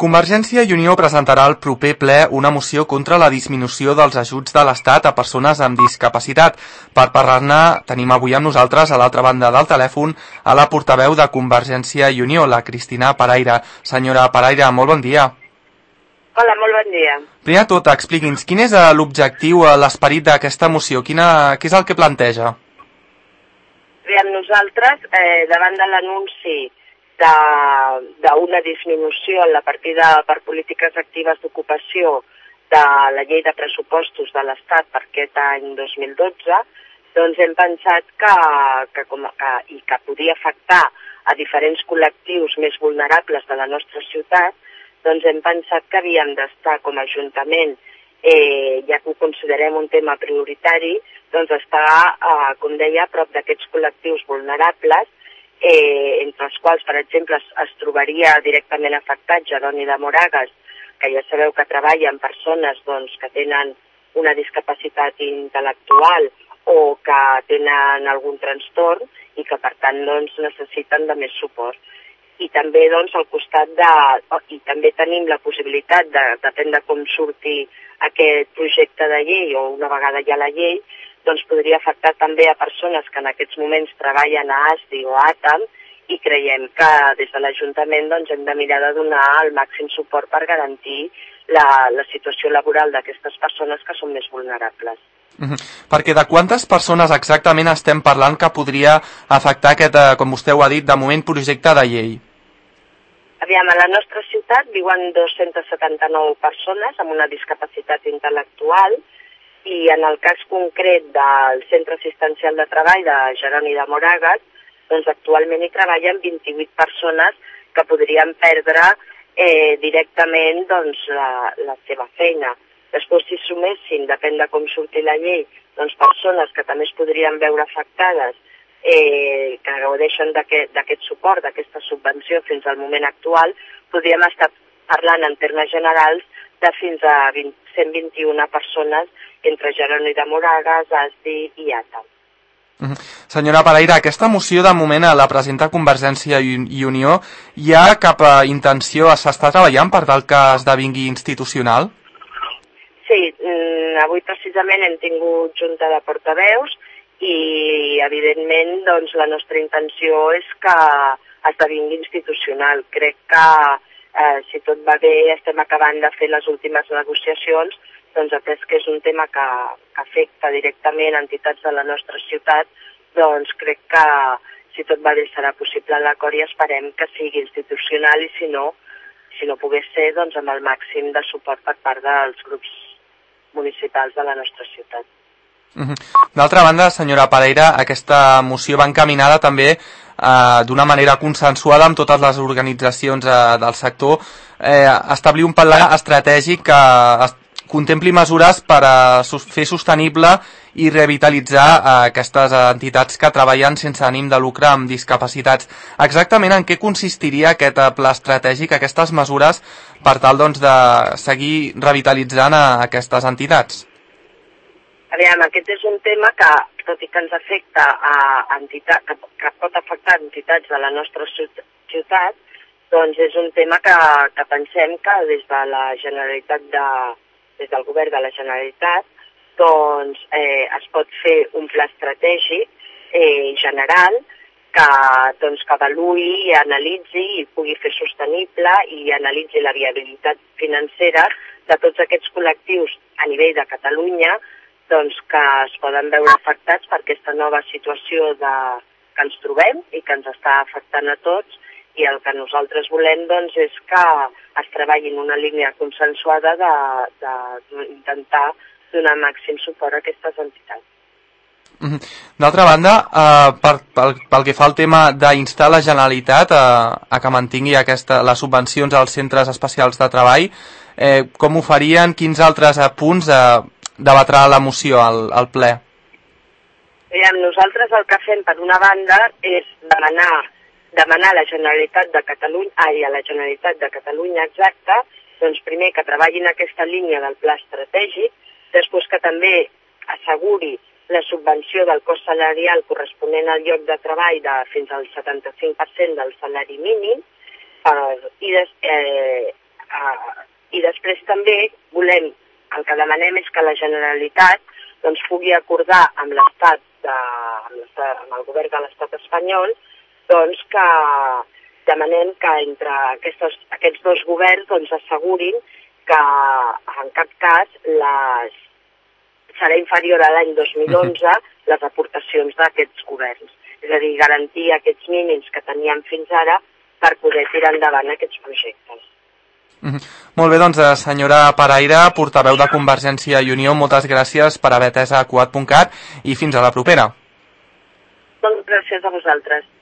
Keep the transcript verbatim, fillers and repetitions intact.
Convergència i Unió presentarà al proper ple una moció contra la disminució dels ajuts de l'Estat a persones amb discapacitat. Per parlar-ne tenim avui amb nosaltres, a l'altra banda del telèfon, a la portaveu de Convergència i Unió, la Cristina Paraire. Senyora Paraire, molt bon dia. Hola, molt bon dia. Primer de tot, expliqui'ns, quin és l'objectiu, l'esperit d'aquesta moció? Quina, què és el que planteja? Aviam, nosaltres, eh, davant de l'anunci d'una disminució en la partida per polítiques actives d'ocupació de la llei de pressupostos de l'Estat per aquest any dos mil dotze, doncs hem pensat que, que, com, que, i que podia afectar a diferents col·lectius més vulnerables de la nostra ciutat, doncs hem pensat que havíem d'estar com a Ajuntament, eh, ja que ho considerem un tema prioritari, doncs estar, eh, com deia, a prop d'aquests col·lectius vulnerables, Eh, entre els quals, per exemple, es, es trobaria directament afectat Jeroni de Moragas, que ja sabeu que treballa amb persones doncs, que tenen una discapacitat intel·lectual o que tenen algun trastorn i que, per tant, doncs, necessiten de més suport. I també, doncs, al costat de... Oh, i també tenim la possibilitat, de, depèn de com surti aquest projecte de llei o una vegada ja la llei, doncs podria afectar també a persones que en aquests moments treballen a A S D I o a ATAM i creiem que des de l'Ajuntament doncs, hem de mirar de donar el màxim suport per garantir la, la situació laboral d'aquestes persones que són més vulnerables. Mm-hmm. Perquè de quantes persones exactament estem parlant que podria afectar aquest, com vostè ho ha dit, de moment projecte de llei? Aviam, a la nostra ciutat viuen dos-centes setanta-nou persones amb una discapacitat intel·lectual i en el cas concret del Centre Assistencial de Treball de Jeroni de Moragas, doncs actualment hi treballen vint-i-vuit persones que podrien perdre eh, directament doncs, la, la seva feina. Després, si sumessin, depèn de com surti la llei, doncs persones que també es podrien veure afectades, eh, que gaudeixen d'aquest suport, d'aquesta subvenció fins al moment actual, podríem estar parlant en termes generals de fins a cent vint-i-una persones entre Jeroni de Moragas, A S D I i ATAM. Mm-hmm. Senyora Paraire, aquesta moció de moment la presenta Convergència i Unió. Hi ha cap intenció, s'està treballant per tal que esdevingui institucional? Sí, avui precisament hem tingut junta de portaveus i evidentment doncs, la nostra intenció és que esdevingui institucional. Crec que eh, si tot va bé estem acabant de fer les últimes negociacions, doncs atès que és un tema que, que afecta directament entitats de la nostra ciutat, doncs crec que si tot va bé serà possible l'acord i esperem que sigui institucional i si no, si no pogués ser, doncs amb el màxim de suport per part dels grups municipals de la nostra ciutat. Mm-hmm. D'altra banda, senyora Paraire, aquesta moció va encaminada també eh, d'una manera consensuada amb totes les organitzacions eh, del sector, eh, establir un pla estratègic que es contempli mesures per a fer sostenible i revitalitzar eh, aquestes entitats que treballen sense ànim de lucre amb discapacitats. Exactament en què consistiria aquest pla estratègic, aquestes mesures per tal doncs, de seguir revitalitzant a aquestes entitats? Aviam, aquest és un tema que, tot i que ens afecta a entitats, que, que pot afectar entitats de la nostra ciutat, doncs és un tema que, que pensem que des de la Generalitat de des del govern de la Generalitat, doncs eh, es pot fer un pla estratègic eh, general que, doncs, que avaluï i analitzi i pugui fer sostenible i analitzi la viabilitat financera de tots aquests col·lectius a nivell de Catalunya doncs, que es poden veure afectats per aquesta nova situació de, que ens trobem i que ens està afectant a tots. I el que nosaltres volem doncs, és que es treballi en una línia consensuada d'intentar donar màxim suport a aquestes entitats. D'altra banda, eh, per, pel, pel que fa al tema d'instar la Generalitat a, a que mantingui aquesta, les subvencions als centres especials de treball, eh, com ho farien, quins altres eh, punts eh, debatrà la moció al, al ple? Aviam, nosaltres el que fem, per una banda, és demanar demanar a la Generalitat de Catalunya, ai, a la Generalitat de Catalunya exacta, doncs primer que treballin aquesta línia del pla estratègic, després que també asseguri la subvenció del cost salarial corresponent al lloc de treball de fins al setanta-cinc per cent del salari mínim, eh, i des, eh, després també volem, el que demanem és que la Generalitat doncs, pugui acordar amb l'Estat, amb, amb el govern de l'Estat espanyol, doncs que demanem que entre aquestes, aquests dos governs doncs, assegurin que en cap cas les, serà inferior a l'any dos mil onze les aportacions d'aquests governs. És a dir, garantir aquests mínims que teníem fins ara per poder tirar endavant aquests projectes. Mm-hmm. Molt bé, doncs, senyora Paraire, portaveu de Convergència i Unió, moltes gràcies per haver atès a cuat punt cat i fins a la propera. Doncs gràcies a vosaltres.